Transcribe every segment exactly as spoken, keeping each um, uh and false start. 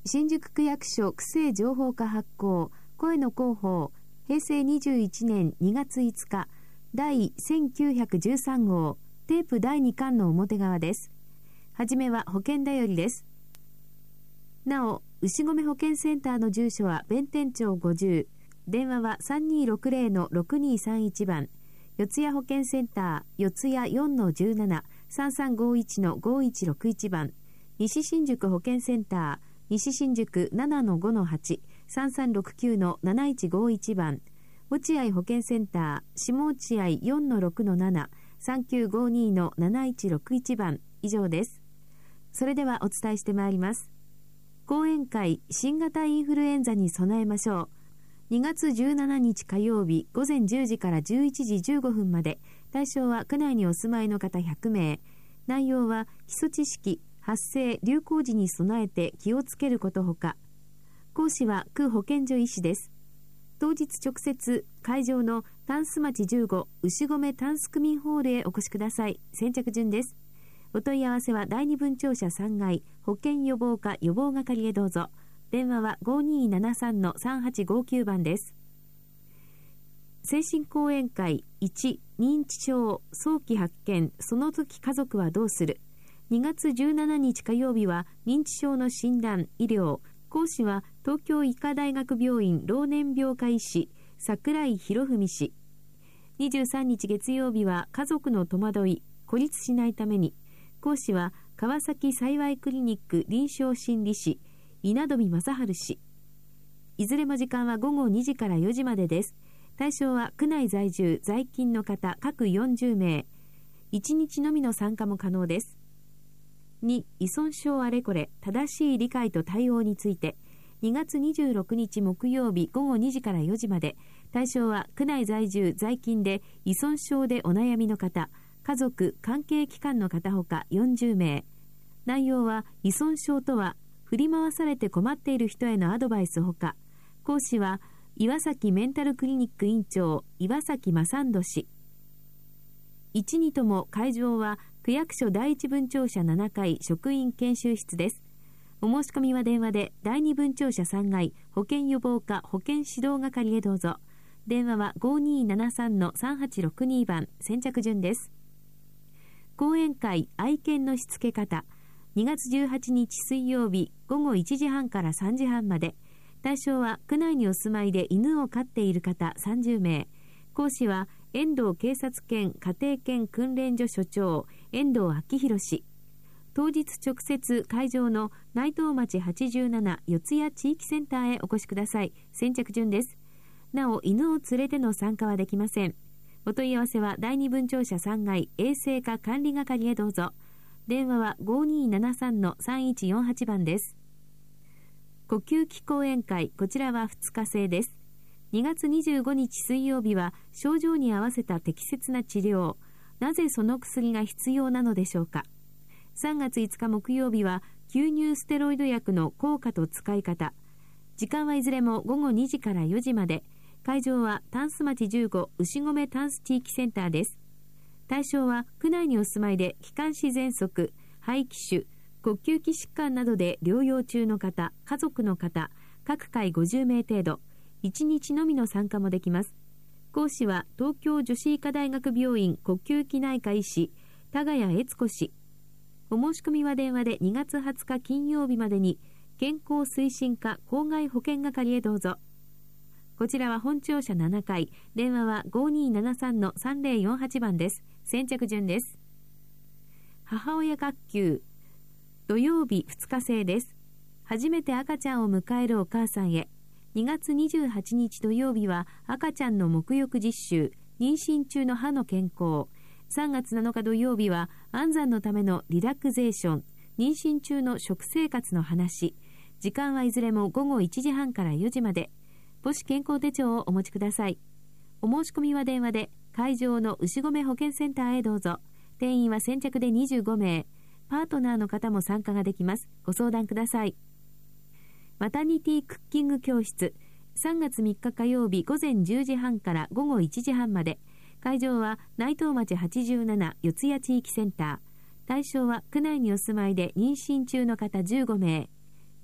新宿区役所区政情報課発行声の広報平成にじゅういちねんにがついつか第せんきゅうひゃくじゅうさん号テープだいにかんの表側です。はじめは保険だよりです。なお、牛込保健センターの住所は弁天町ごじゅう、電話は さんにーろくぜろのろくにーさんいち 番、四谷保健センター四谷 よんのじゅうなな さんさんごいちのごいちろくいち 番、西新宿保健センター西新宿 ななのごのはち さんさんろくきゅうのなないちごいち 番、落合保健センター下落合 よんのろくのなな さんきゅうごにのなないちろくいち 番以上です。それではお伝えしてまいります。講演会新型インフルエンザに備えましょう。にがつじゅうしちにち火曜日午前じゅうじからじゅういちじじゅうごふんまで、対象は区内にお住まいの方ひゃくめい。内容は基礎知識、発生、流行時に備えて気をつけることほか。講師は区保健所医師です。当日直接会場のタンス町じゅうご牛込タンス区民ホールへお越しください。先着順です。お問い合わせはだいに分庁舎さんがい保健予防課予防係へどうぞ。電話は ごにーななさんのさんはちごきゅう 番です。精神講演会いち認知症早期発見その時家族はどうする。にがつじゅうしちにち火曜日は認知症の診断医療。講師は東京医科大学病院老年病科医師櫻井博文氏。にじゅうさんにち月曜日は家族の戸惑い孤立しないために。講師は川崎幸いクリニック臨床心理士稲富正治氏。いずれも時間はごごにじからよじまでです。対象は区内在住在勤の方各よんじゅうめい。いちにちのみの参加も可能です。に依存症あれこれ正しい理解と対応について、にがつにじゅうろくにち木曜日ごごにじからよじまで。対象は区内在住在勤で依存症でお悩みの方、家族関係機関の方ほかよんじゅうめい。内容は依存症とは振り回されて困っている人へのアドバイスほか。講師は岩崎メンタルクリニック院長岩崎正人氏。いちにとも会場は区役所第一分庁舎ななかい職員研修室です。お申し込みは電話でだいに分庁舎さんがい保健予防課保健指導係へどうぞ。電話は ごにーななさんのさんはちろくに 番、先着順です。講演会愛犬のしつけ方にがつじゅうはちにち水曜日ごごいちじはんからさんじはんまで。対象は区内にお住まいで犬を飼っている方さんじゅうめい。講師は遠藤警察犬家庭犬訓練所所長遠藤昭弘氏。当日直接会場の内藤町はちじゅうなな四谷地域センターへお越しください。先着順です。なお犬を連れての参加はできません。お問い合わせはだいに分庁舎さんがい衛生課管理係へどうぞ。電話は ごにーななさんのさんいちよんはち 番です。呼吸器講演会、こちらはふつか制です。にがつにじゅうごにち水曜日は症状に合わせた適切な治療。なぜその薬が必要なのでしょうか。さんがついつか木曜日は吸入ステロイド薬の効果と使い方。時間はいずれもごごにじからよじまで。会場はタンス町じゅうご牛込タンス地域センターです。対象は区内にお住まいで気管支喘息、肺気腫、呼吸器疾患などで療養中の方、家族の方、各回ごじゅうめい程度、いちにちのみの参加もできます。講師は東京女子医科大学病院呼吸器内科医師、田谷悦子氏。お申し込みは電話でにがつはつか金曜日までに、健康推進課公害保険係へどうぞ。こちらは本庁舎ななかい、電話は ごにーななさんのさんぜろよんはち 番です。先着順です。母親学級、土曜日ふつか制です。初めて赤ちゃんを迎えるお母さんへ。にがつにじゅうはちにち土曜日は赤ちゃんの沐浴実習、妊娠中の歯の健康。さんがつなのか土曜日は安産のためのリラクゼーション、妊娠中の食生活の話。時間はいずれもごごいちじはんからよじまで。母子健康手帳をお持ちください。お申し込みは電話で会場の牛込保健センターへどうぞ。定員は先着でにじゅうごめい。パートナーの方も参加ができます。ご相談ください。マタニティクッキング教室。さんがつみっか火曜日午前じゅうじはんからごごいちじはんまで。会場は内藤町はちじゅうなな四谷地域センター。対象は区内にお住まいで妊娠中の方じゅうごめい。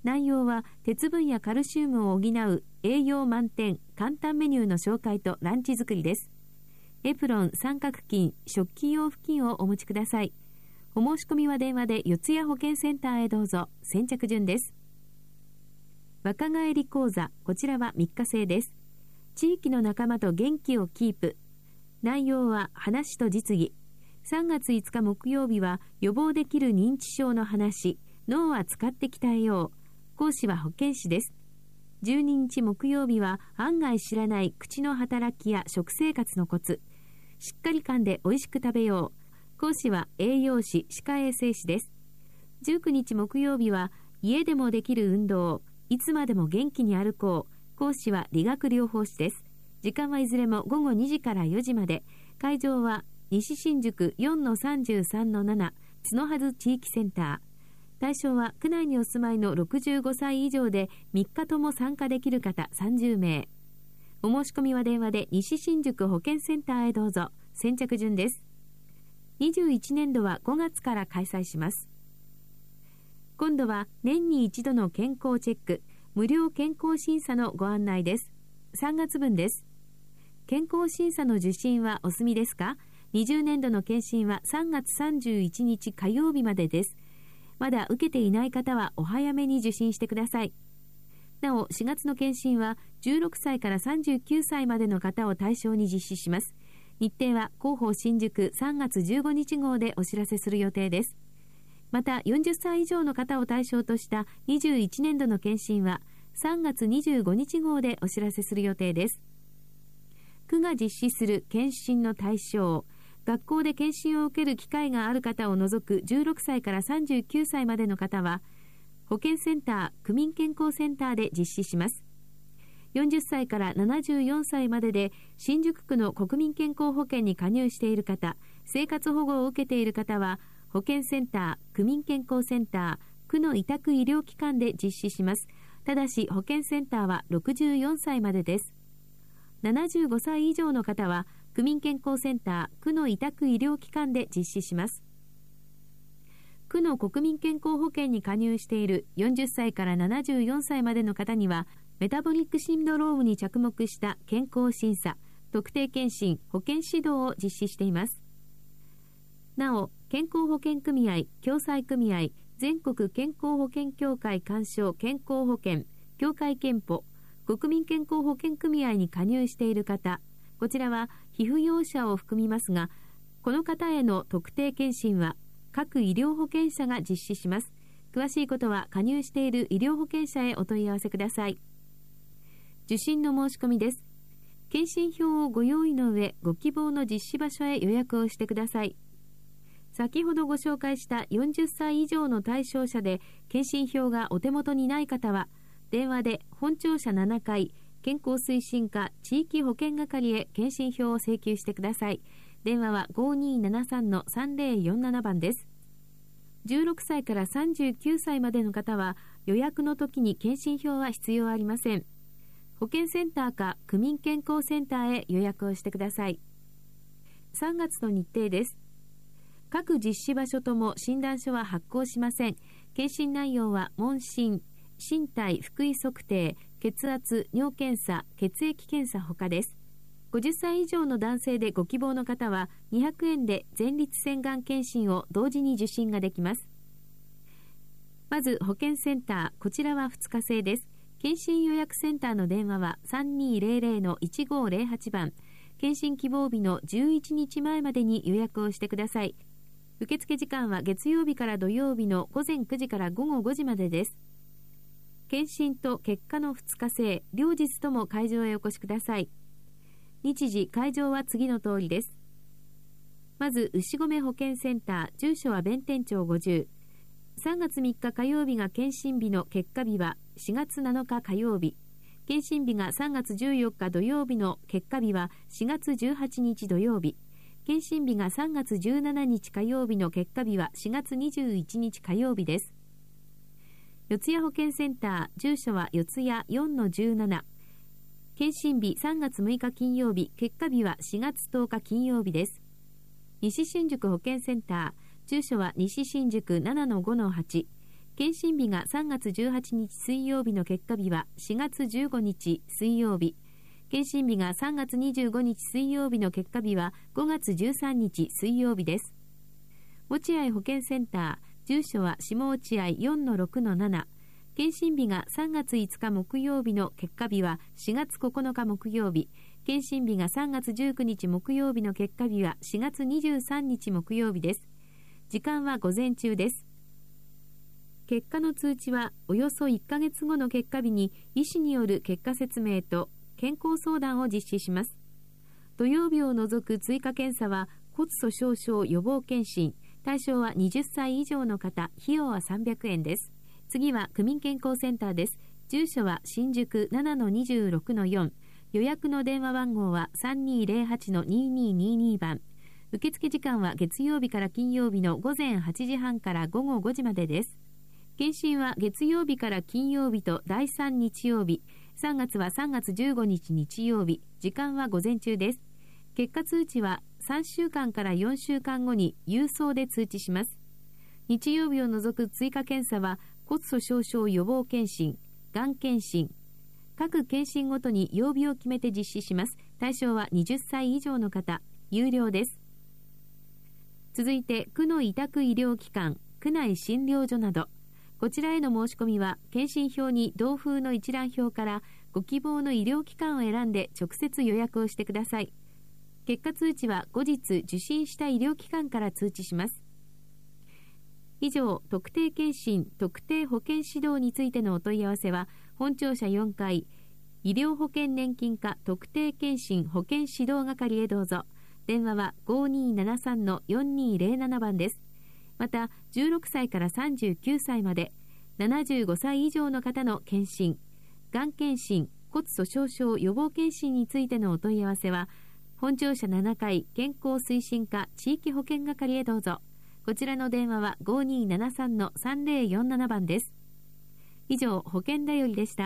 内容は鉄分やカルシウムを補う栄養満点簡単メニューの紹介とランチ作りです。エプロン、三角巾、食器用布巾をお持ちください。お申し込みは電話で四谷保健センターへどうぞ。先着順です。若返り講座、こちらはみっか制です。地域の仲間と元気をキープ。内容は話と実技。さんがついつか木曜日は予防できる認知症の話、脳は使って鍛えよう。講師は保健師です。じゅうににち木曜日は案外知らない口の働きや食生活のコツ。しっかり噛んで美味しく食べよう。講師は栄養士、歯科衛生士です。じゅうくにち木曜日は家でもできる運動。いつまでも元気に歩こう。講師は理学療法士です。時間はいずれもごごにじからよじまで。会場は西新宿 よんのさんじゅうさんのなな 角筈地域センター。対象は区内にお住まいのろくじゅうごさい以上でみっかとも参加できる方さんじゅうめい。お申し込みは電話で西新宿保健センターへどうぞ。先着順です。にじゅういちねんどはごがつから開催します。今度は年に一度の健康チェック、無料健康審査のご案内です。さんがつぶんです。健康審査の受診はお済みですか？にじゅうねんどの検診はさんがつさんじゅういちにち火曜日までです。まだ受けていない方はお早めに受診してください。なお、しがつの検診はじゅうろくさいからさんじゅうきゅうさいまでの方を対象に実施します。日程は広報新宿さんがつじゅうごにち号でお知らせする予定です。また、よんじゅっさい以上の方を対象としたにじゅういちねんどの検診はさんがつにじゅうごにち号でお知らせする予定です。区が実施する検診の対象、学校で検診を受ける機会がある方を除くじゅうろくさいからさんじゅうきゅうさいまでの方は、保健センター、区民健康センターで実施します。よんじゅっさいからななじゅうよんさいまでで新宿区の国民健康保険に加入している方、生活保護を受けている方は、保健センター、区民健康センター、区の委託医療機関で実施します。ただし、保健センターはろくじゅうよんさいまでです。ななじゅうごさい以上の方は、区民健康センター、区の委託医療機関で実施します。区の国民健康保険に加入しているよんじゅっさいからななじゅうよんさいまでの方には、メタボリックシンドロームに着目した健康審査、特定健診、保健指導を実施しています。なお、健康保険組合、共済組合、全国健康保険協会勧奨健康保険、協会憲法、国民健康保険組合に加入している方、こちらは被扶養者を含みますが、この方への特定健診は各医療保険者が実施します。詳しいことは加入している医療保険者へお問い合わせください。受診の申し込みです。健診票をご用意の上、ご希望の実施場所へ予約をしてください。先ほどご紹介したよんじゅっさい以上の対象者で健診票がお手元にない方は、電話で本庁舎ななかい健康推進課地域保健係へ健診票を請求してください。電話は ごにーななさんのさんぜろよんなな 番です。じゅうろくさいからさんじゅうきゅうさいまでの方は予約の時に健診票は必要ありません。保健センターか区民健康センターへ予約をしてください。さんがつの日程です。各実施場所とも診断書は発行しません。検診内容は問診、身体、腹囲測定、血圧、尿検査、血液検査ほかです。ごじゅっさい以上の男性でご希望の方はにひゃくえんで前立腺がん検診を同時に受診ができます。まず保健センター、こちらはふつか制です。検診予約センターの電話は さんにーぜろぜろのいちごーぜろはち 番。検診希望日のじゅういちにちまえまでに予約をしてください。受付時間は月曜日から土曜日のごぜんくじからごごごじまでです。検診と結果のふつか制、両日とも会場へお越しください。日時、会場は次の通りです。まず、牛込保健センター、住所は弁天町ごじゅう。さんがつみっか火曜日が検診日の結果日はしがつなのか火曜日。検診日がさんがつじゅうよっか土曜日の結果日はしがつじゅうはちにち土曜日。検診日がさんがつじゅうしちにち火曜日の結果日はしがつにじゅういちにち火曜日です。四谷保健センター、住所は四谷 よんのじゅうなな。検診日さんがつむいか金曜日、結果日はしがつとおか金曜日です。西新宿保健センター、住所は西新宿 ななのごのはち。 検診日がさんがつじゅうはちにち水曜日の結果日はしがつじゅうごにち水曜日、検診日がさんがつにじゅうごにち水曜日の結果日はごがつじゅうさんにち水曜日です。落合保健センター、住所は下落合 よんのろくのなな、検診日がさんがついつか木曜日の結果日はしがつここのか木曜日、検診日がさんがつじゅうくにち木曜日の結果日はしがつにじゅうさんにち木曜日です。時間は午前中です。結果の通知はおよそいっかげつごの結果日に医師による結果説明と健康相談を実施します。土曜日を除く追加検査は骨粗しょう症予防検診、対象ははたち以上の方、費用はさんびゃくえんです。次は区民健康センターです。住所は新宿 ななのにじゅうろくのよん、予約の電話番号は さんにーぜろはちのにーにーにーにー 番。受付時間は月曜日から金曜日の午前はちじはんから午後ごじまでです。検診は月曜日から金曜日とだいさん日曜日、さんがつはさんがつじゅうごにち日曜日、時間は午前中です。結果通知はさんしゅうかんからよんしゅうかんごに郵送で通知します。日曜日を除く追加検査は骨粗しょう症予防検診、がん検診、各検診ごとに曜日を決めて実施します。対象ははたち以上の方、有料です。続いて区の委託医療機関、区内診療所など、こちらへの申し込みは検診票に同封の一覧表からご希望の医療機関を選んで直接予約をしてください。結果通知は後日受診した医療機関から通知します。以上、特定健診、特定保険指導についてのお問い合わせは本庁舎よんかい医療保険年金課特定健診保険指導係へどうぞ。電話は ごにーななさんのよんにーぜろなな 番です。またじゅうろくさいからさんじゅうきゅうさいまでななじゅうごさい以上の方の検診、がん検診、骨粗しょう症予防検診についてのお問い合わせは本庁舎ななかい健康推進課地域保険係へどうぞ。こちらの電話は ごにーななさんのさんぜろよんなな 番です。以上、保険だよりでした。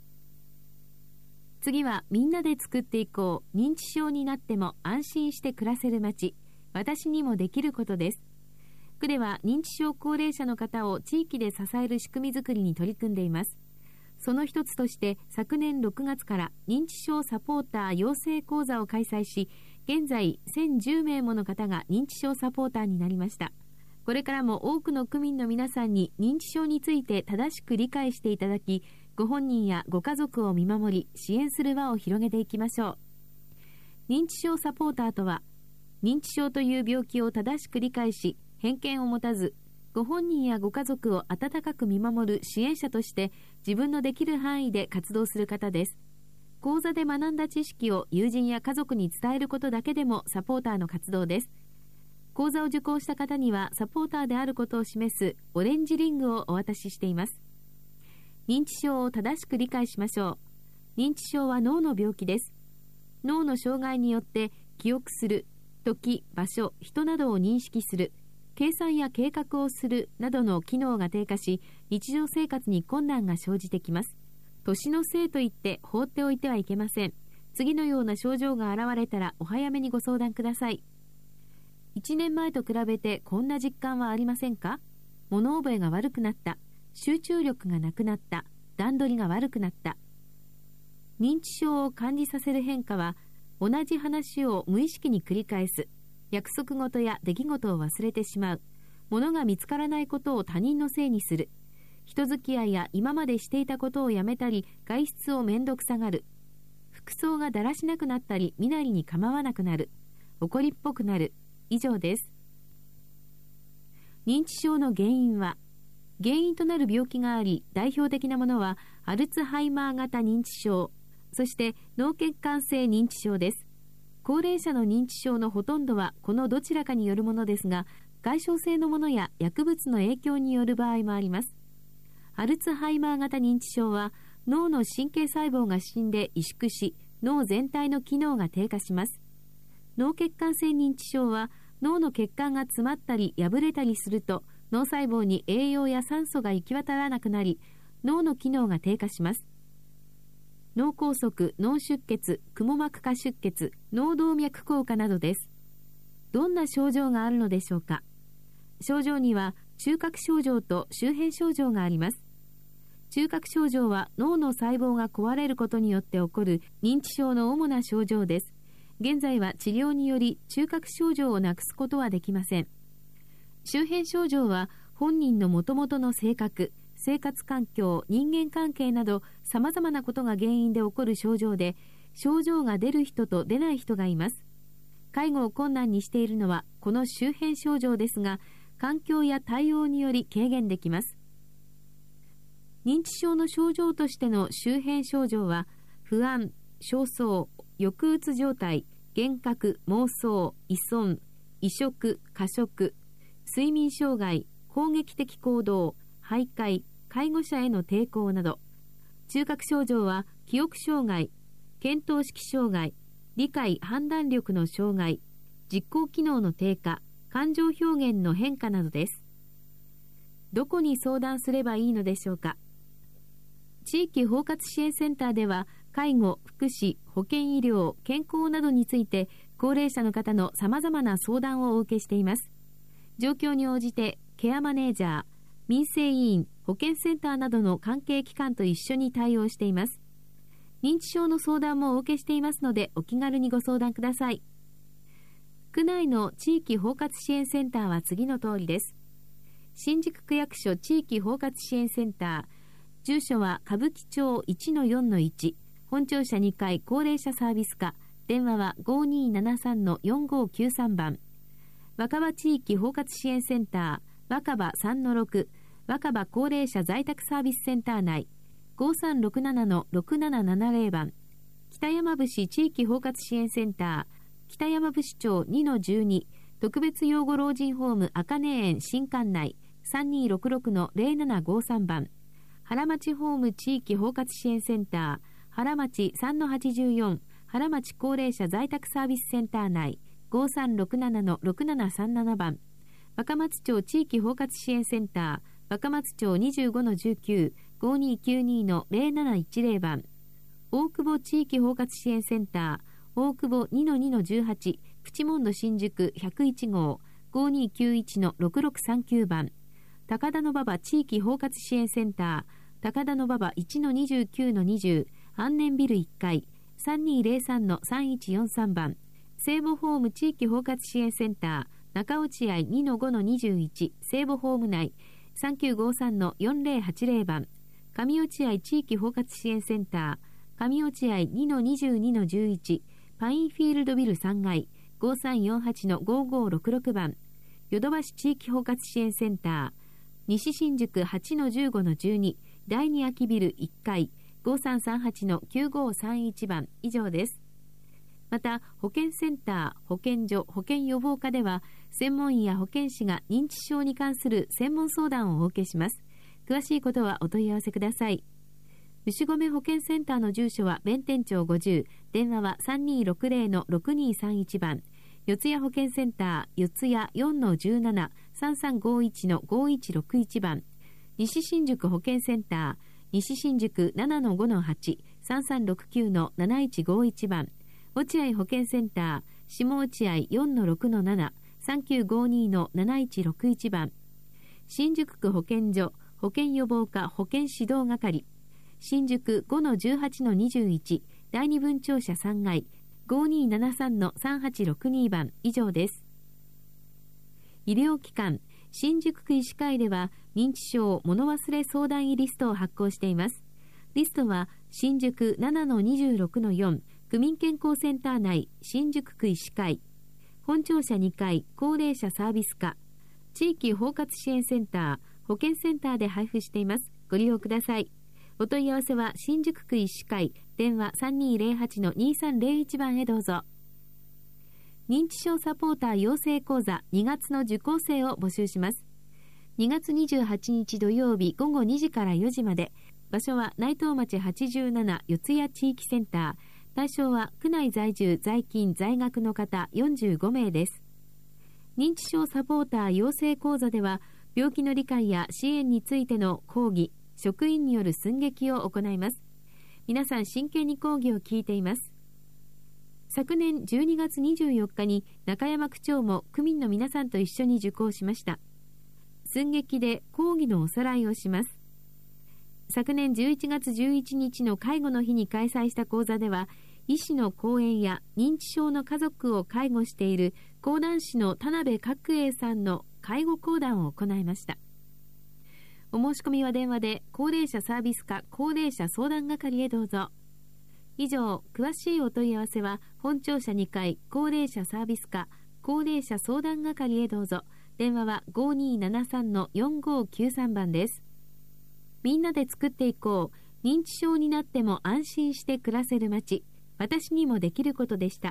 次はみんなで作っていこう、認知症になっても安心して暮らせる街、私にもできることです。区では認知症高齢者の方を地域で支える仕組みづくりに取り組んでいます。その一つとして昨年ろくがつから認知症サポーター養成講座を開催し、現在せんじゅうめいもの方が認知症サポーターになりました。これからも多くの区民の皆さんに認知症について正しく理解していただき、ご本人やご家族を見守り支援する輪を広げていきましょう。認知症サポーターとは、認知症という病気を正しく理解し、偏見を持たず、ご本人やご家族を温かく見守る支援者として自分のできる範囲で活動する方です。講座で学んだ知識を友人や家族に伝えることだけでもサポーターの活動です。講座を受講した方にはサポーターであることを示すオレンジリングをお渡ししています。認知症を正しく理解しましょう。認知症は脳の病気です。脳の障害によって記憶する、時、場所、人などを認識する、計算や計画をするなどの機能が低下し、日常生活に困難が生じてきます。年のせいと言って放っておいてはいけません。次のような症状が現れたらお早めにご相談ください。いちねんまえと比べてこんな実感はありませんか？物覚えが悪くなった、集中力がなくなった、段取りが悪くなった。認知症を感じさせる変化は、同じ話を無意識に繰り返す、約束事や出来事を忘れてしまう、物が見つからないことを他人のせいにする、人付き合いや今までしていたことをやめたり、外出をめんどくさがる、服装がだらしなくなったり、身なりに構わなくなる、怒りっぽくなる、以上です。認知症の原因は、原因となる病気があり、代表的なものはアルツハイマー型認知症、そして脳血管性認知症です。高齢者の認知症のほとんどはこのどちらかによるものですが、外傷性のものや薬物の影響による場合もあります。アルツハイマー型認知症は脳の神経細胞が死んで萎縮し、脳全体の機能が低下します。脳血管性認知症は脳の血管が詰まったり破れたりすると、脳細胞に栄養や酸素が行き渡らなくなり、脳の機能が低下します。脳梗塞、脳出血、くも膜下出血、脳動脈硬化などです。どんな症状があるのでしょうか。症状には中核症状と周辺症状があります。中核症状は脳の細胞が壊れることによって起こる認知症の主な症状です。現在は治療により中核症状をなくすことはできません。周辺症状は本人の元々の性格、生活環境、人間関係など様々なことが原因で起こる症状で、症状が出る人と出ない人がいます。介護を困難にしているのはこの周辺症状ですが、環境や対応により軽減できます。認知症の症状としての周辺症状は、不安、焦燥、抑うつ状態、幻覚、妄想、依存、移植、過食、睡眠障害、攻撃的行動、徘徊、介護者への抵抗など。中核症状は記憶障害、見当識障害、理解判断力の障害、実行機能の低下、感情表現の変化などです。どこに相談すればいいのでしょうか。地域包括支援センターでは、介護、福祉、保健医療、健康などについて高齢者の方の様々な相談をお受けしています。状況に応じてケアマネージャー、民生委員、保健センターなどの関係機関と一緒に対応しています。認知症の相談もお受けしていますので、お気軽にご相談ください。区内の地域包括支援センターは次の通りです。新宿区役所地域包括支援センター、住所は歌舞伎町 いちのよんのいち、本庁舎にかい高齢者サービス課、電話は ごにーななさんのよんごーきゅうさん 番。若葉地域包括支援センター、若葉 さんのろく、若葉高齢者在宅サービスセンター内、ごさんろくななのろくななななぜろ 番。北山伏地域包括支援センター、北山伏町 にのじゅうに、特別養護老人ホームあかね園新館内、さんにーろくろくのぜろななごさん 番。原町ホーム地域包括支援センター、原町 さんのはちじゅうよん、原町高齢者在宅サービスセンター内、ごさんろくななのろくななさんなな 番。若松町地域包括支援センター、若松町 にじゅうごのじゅうきゅう、ごにーきゅうにのぜろなないちぜろ 番。大久保地域包括支援センター、大久保 にのにのじゅうはち、プチモンド新宿ひゃくいち号、ごにーきゅういちのろくろくさんきゅう 番。高田馬場地域包括支援センター、高田馬場 いちのにじゅうきゅうのにじゅう、安年ビルいっかい、さんにーぜろさんのさんいちよんさん 番。聖母ホーム地域包括支援センター、中落合 にのごのにじゅういち、聖母ホーム内、さんきゅうごさんのよんぜろはちぜろ 番。上落合地域包括支援センター、上落合 にのにじゅうにのじゅういち、パインフィールドビルさんがい、ごさんよんはちのごごろくろく 番。ヨドバシ地域包括支援センター、西新宿 はちのじゅうごのじゅうに、だいに空きビルいっかい、ごさんさんはちのきゅうごさんいち 番以上です。また、保健センター、保健所、保健予防課では、専門医や保健師が認知症に関する専門相談をお受けします。詳しいことはお問い合わせください。牛込保健センターの住所は弁天町ごじゅう、電話は さんにーろくぜろのろくにーさんいち 番。四谷保健センター、四谷 よんのじゅうなな、さんさんごいちのごいちろくいち 番。西新宿保健センター、西新宿 ななのごのはち、さんさんろくきゅうのなないちごいち 番。落合保健センター、下落合 よんのろくのなな、さんきゅうごにのなないちろくいち 番。新宿区保健所、保健予防課保健指導係、新宿 ごのじゅうはちのにじゅういち、だいに分庁舎さんがい、ごにーななさんのさんはちろくに 番以上です。医療機関、新宿区医師会では認知症物忘れ相談医リストを発行しています。リストは新宿 ななのにじゅうろくのよん、区民健康センター内新宿区医師会、本庁舎にかい高齢者サービス課、地域包括支援センター、保健センターで配布しています。ご利用ください。お問い合わせは新宿区医師会、電話 さんにーぜろはちのにさんぜろいち 番へどうぞ。認知症サポーター養成講座にがつの受講生を募集します。にがつにじゅうはちにち土曜日ごごにじからよじまで、場所は内藤町はちじゅうなな四谷地域センター、対象は区内在住在勤在学の方よんじゅうごめいです。認知症サポーター養成講座では、病気の理解や支援についての講義、職員による寸劇を行います。皆さん真剣に講義を聞いています。昨年じゅうにがつにじゅうよっかに中山区長も区民の皆さんと一緒に受講しました。 寸劇で講義のおさらいをします。昨年じゅういちがつじゅういちにちの介護の日に開催した講座では、医師の講演や認知症の家族を介護している講談師の田辺角栄さんの介護講談を行いました。お申し込みは電話で高齢者サービス課高齢者相談係へどうぞ。以上、詳しいお問い合わせは本庁舎にかい高齢者サービス課高齢者相談係へどうぞ。電話は ごにーななさんのよんごーきゅうさん 番です。みんなで作っていこう。認知症になっても安心して暮らせる街。私にもできることでした。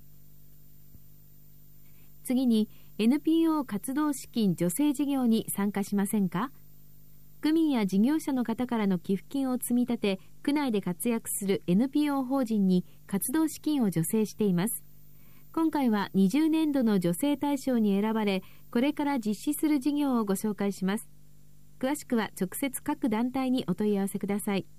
次に エヌピーオー 活動資金助成事業に参加しませんか？区民や事業者の方からの寄付金を積み立て、区内で活躍する エヌピーオー 法人に活動資金を助成しています。今回はにじゅうねんどの助成対象に選ばれ、これから実施する事業をご紹介します。詳しくは直接各団体にお問い合わせください。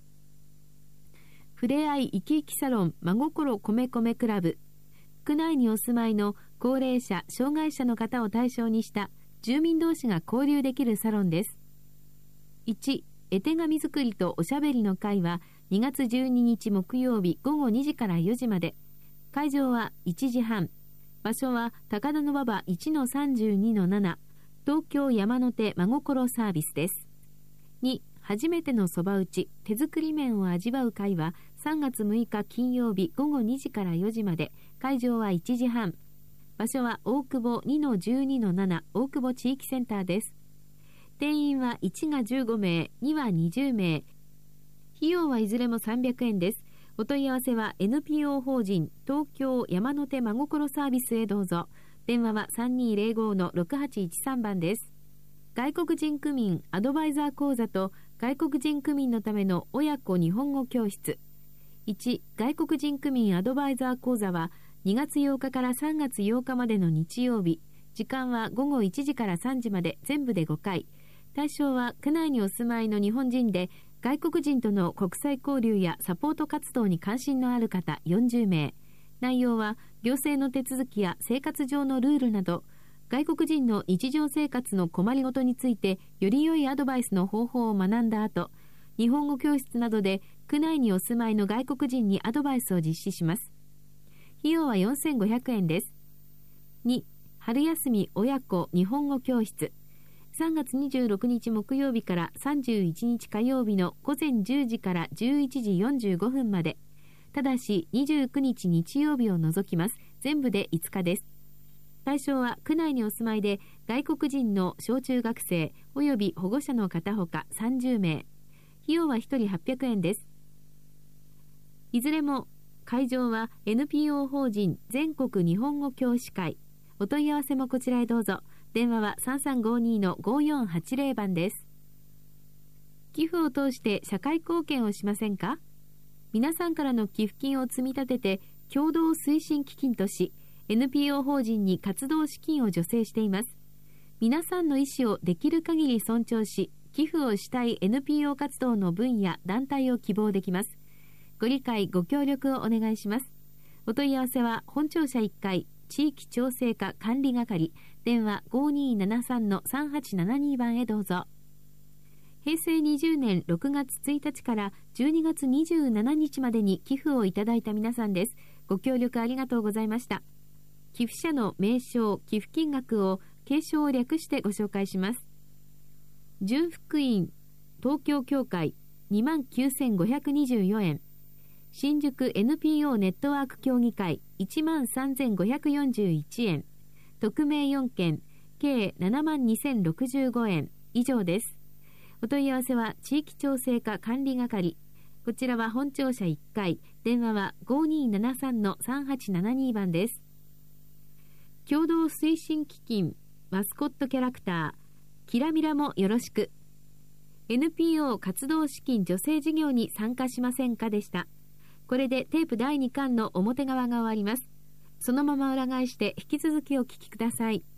ふれあい生き生きサロン真心米米クラブ。区内にお住まいの高齢者、障害者の方を対象にした住民同士が交流できるサロンです。いち. 絵手紙作りとおしゃべりの会はにがつじゅうににち木曜日ごごにじからよじまで。会場はいちじはん。場所は高田馬場 いちのさんじゅうにのなな。東京山手真心サービスです。に. 初めてのそば打ち手作り麺を味わう会はさんがつむいか金曜日ごごにじからよじまで。会場はいちじはん。場所は大久保 にのじゅうにのなな 大久保地域センターです。定員はいちがじゅうごめい、にはにじゅうめい。費用はいずれもさんびゃくえんです。お問い合わせは エヌピーオー 法人東京山手真心サービスへどうぞ。電話は さんにーぜろごのろくはちいちさん 番です。外国人区民アドバイザー講座と外国人区民のための親子日本語教室。いち. 外国人区民アドバイザー講座はにがつようかからさんがつようかまでの日曜日。時間はごごいちじからさんじまで、全部でごかい。対象は区内にお住まいの日本人で外国人との国際交流やサポート活動に関心のある方よんじゅうめい。内容は行政の手続きや生活上のルールなど外国人の日常生活の困りごとについてより良いアドバイスの方法を学んだ後、日本語教室などで区内にお住まいの外国人にアドバイスを実施します。費用はよんせんごひゃくえんです。に. 春休み親子日本語教室。さんがつにじゅうろくにち木曜日からさんじゅういちにち火曜日のごぜんじゅうじからじゅういちじよんじゅうごふんまで。ただしにじゅうくにち日曜日を除きます。全部でいつかです。対象は区内にお住まいで外国人の小中学生及び保護者の方ほかさんじゅうめい。費用はひとりはっぴゃくえんです。いずれも会場は エヌピーオー 法人全国日本語教師会。お問い合わせもこちらへどうぞ。電話はさんさんごにのごよんはちぜろばんです。寄付を通して社会貢献をしませんか？皆さんからの寄付金を積み立てて共同推進基金とし、エヌピーオー 法人に活動資金を助成しています。皆さんの意思をできる限り尊重し、寄付をしたい エヌピーオー 活動の分野、団体を希望できます。ご理解、ご協力をお願いします。お問い合わせは本庁舎いっかい地域調整課管理係。電話 ごにーななさんのさんはちななに 番へどうぞ。へいせいにじゅうねんろくがつついたちからじゅうにがつにじゅうしちにちまでに寄付をいただいた皆さんです。ご協力ありがとうございました。寄付者の名称、寄付金額を継承を略してご紹介します。純福院東京協会 にまんきゅうせんごひゃくにじゅうよえん。新宿 エヌピーオー ネットワーク協議会 いちまんさんぜんごひゃくよんじゅういちえん。匿名よんけん、計 ななまんにせんろくじゅうごえん以上です。お問い合わせは地域調整課管理係。こちらは本庁舎いっかい。電話は ごにーななさんのさんはちななに 番です。共同推進基金マスコットキャラクターキラミラもよろしく。 エヌピーオー 活動資金助成事業に参加しませんかでした。これでテープだいにかんの表側が終わります。そのまま裏返して引き続きお聞きください。